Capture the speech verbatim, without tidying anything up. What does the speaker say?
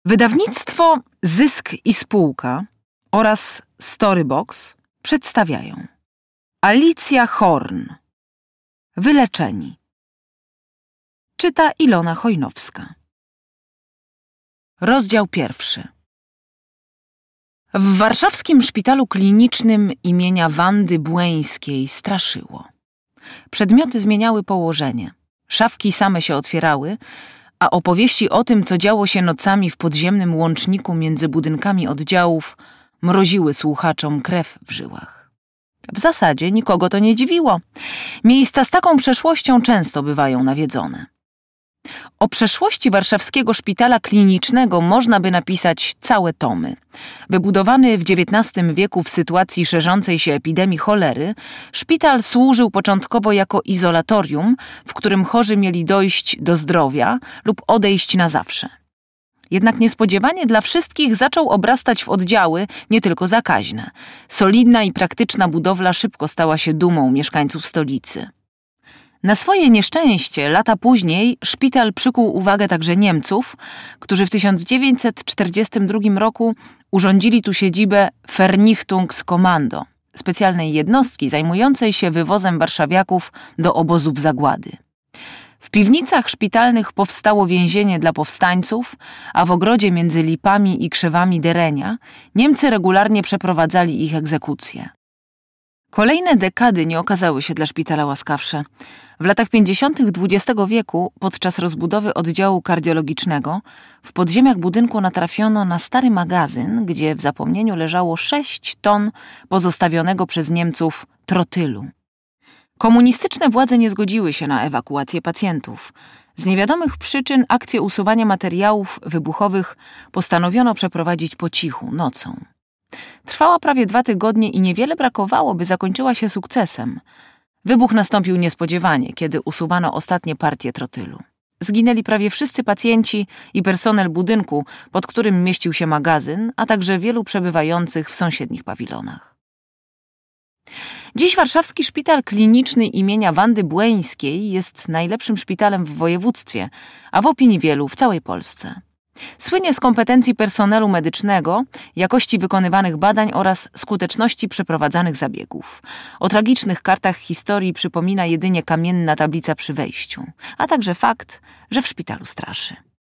Wydawnictwo Zysk i Spółka oraz Storybox przedstawiają Alicja Horn. Wyleczeni. Czyta Ilona Chojnowska. Rozdział pierwszy. W warszawskim szpitalu klinicznym imienia Wandy Błeńskiej straszyło. Przedmioty zmieniały położenie. Szafki same się otwierały, a opowieści o tym, co działo się nocami w podziemnym łączniku między budynkami oddziałów, mroziły słuchaczom krew w żyłach. W zasadzie nikogo to nie dziwiło. Miejsca z taką przeszłością często bywają nawiedzone. O przeszłości warszawskiego szpitala klinicznego można by napisać całe tomy. Wybudowany w dziewiętnastym wieku w sytuacji szerzącej się epidemii cholery, szpital służył początkowo jako izolatorium, w którym chorzy mieli dojść do zdrowia lub odejść na zawsze. Jednak niespodziewanie dla wszystkich zaczął obrastać w oddziały nie tylko zakaźne. Solidna i praktyczna budowla szybko stała się dumą mieszkańców stolicy. Na swoje nieszczęście lata później szpital przykuł uwagę także Niemców, którzy w tysiąc dziewięćset czterdziestym drugim roku urządzili tu siedzibę Vernichtungskommando, specjalnej jednostki zajmującej się wywozem warszawiaków do obozów zagłady. W piwnicach szpitalnych powstało więzienie dla powstańców, a w ogrodzie między lipami i krzewami derenia Niemcy regularnie przeprowadzali ich egzekucje. Kolejne dekady nie okazały się dla szpitala łaskawsze. W latach pięćdziesiątych dwudziestego wieku, podczas rozbudowy oddziału kardiologicznego, w podziemiach budynku natrafiono na stary magazyn, gdzie w zapomnieniu leżało sześć ton pozostawionego przez Niemców trotylu. Komunistyczne władze nie zgodziły się na ewakuację pacjentów. Z niewiadomych przyczyn akcję usuwania materiałów wybuchowych postanowiono przeprowadzić po cichu, nocą. Trwała prawie dwa tygodnie i niewiele brakowało, by zakończyła się sukcesem. Wybuch nastąpił niespodziewanie, kiedy usuwano ostatnie partie trotylu. Zginęli prawie wszyscy pacjenci i personel budynku, pod którym mieścił się magazyn, a także wielu przebywających w sąsiednich pawilonach. Dziś warszawski szpital kliniczny imienia Wandy Błeńskiej jest najlepszym szpitalem w województwie, a w opinii wielu w całej Polsce. Słynie z kompetencji personelu medycznego, jakości wykonywanych badań oraz skuteczności przeprowadzanych zabiegów. O tragicznych kartach historii przypomina jedynie kamienna tablica przy wejściu, a także fakt, że w szpitalu straszy.